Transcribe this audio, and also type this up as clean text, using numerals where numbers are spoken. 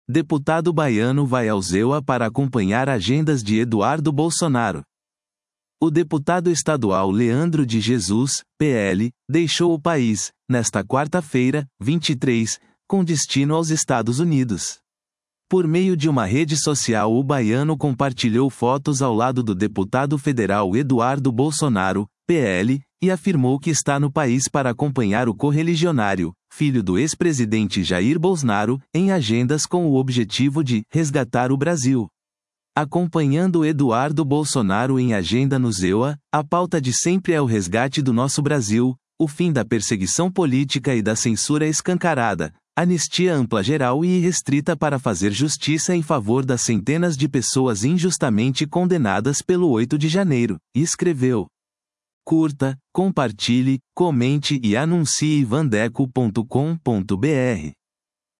Deputado baiano vai ao Zewa para acompanhar agendas de Eduardo Bolsonaro. O deputado estadual Leandro de Jesus, PL, deixou o país, nesta quarta-feira, 23, com destino aos Estados Unidos. Por meio de uma rede social, o baiano compartilhou fotos ao lado do deputado federal Eduardo Bolsonaro, PL, e afirmou que está no país para acompanhar o correligionário, filho do ex-presidente Jair Bolsonaro, em agendas com o objetivo de resgatar o Brasil. Acompanhando Eduardo Bolsonaro em agenda no Zewa, a pauta de sempre é o resgate do nosso Brasil, o fim da perseguição política e da censura escancarada, anistia ampla geral e irrestrita para fazer justiça em favor das centenas de pessoas injustamente condenadas pelo 8 de janeiro, e escreveu. Curta, compartilhe, comente e anuncie vandeco.com.br.